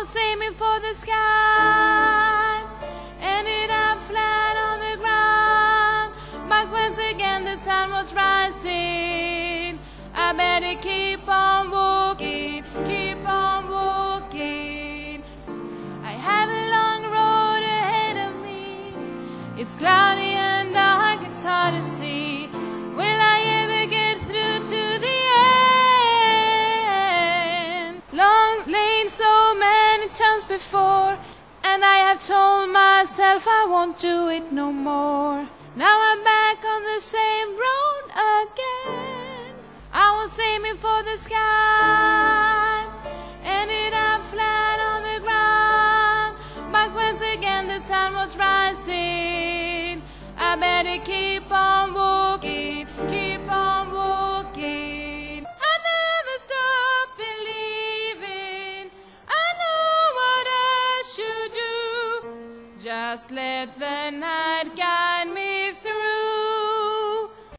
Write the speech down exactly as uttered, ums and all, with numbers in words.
was aiming for the sky, ended up flat on the ground. But once again the sun was rising. I better keep on walking, keep on walking. I have a long road ahead of me. It's cloudy and dark, it's hard to see. Will I ever get through to the end? Long lane so many times before, and I have told myself I won't do it no more. Now I'm back on the same road again. I was aiming for the sky, ended up flat on the ground. But once again the sun was rising. I better keep on walking, keep on walking. I never stop believing. I know what I should do. Just let the night guide